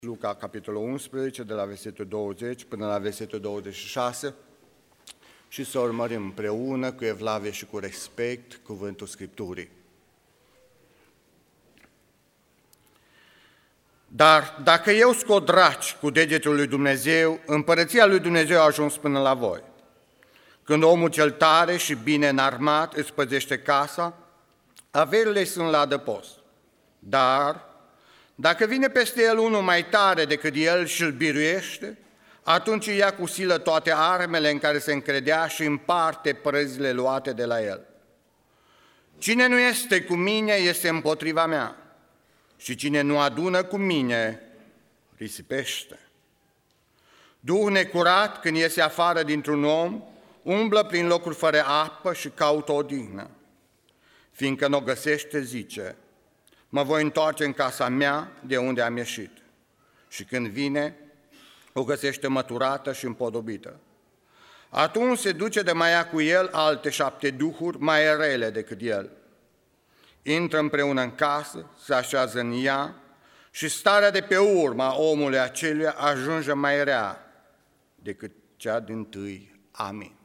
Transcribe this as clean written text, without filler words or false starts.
Luca, capitolul 11, de la versetul 20 până la versetul 26 și să urmărim împreună cu evlavie și cu respect cuvântul Scripturii. Dar dacă eu scot draci cu degetul lui Dumnezeu, împărăția lui Dumnezeu a ajuns până la voi. Când omul cel tare și bine înarmat îți păzește casa, averile sunt la adăpost. Dar dacă vine peste el unul mai tare decât el și îl biruiește, atunci ia cu silă toate armele în care se încredea și împarte prăzile luate de la el. Cine nu este cu mine este împotriva mea și cine nu adună cu mine risipește. Duh necurat, când iese afară dintr-un om, umblă prin locuri fără apă și caută odihnă. Fiindcă nu o găsește, zice: mă voi întoarce în casa mea de unde am ieșit. Și când vine, o găsește măturată și împodobită. Atunci se duce de mai ia cu el alte 7 duhuri mai rele decât el. Intră împreună în casă, se așează în ea și starea de pe urma omului aceluia ajunge mai rea decât cea dintâi. Amin.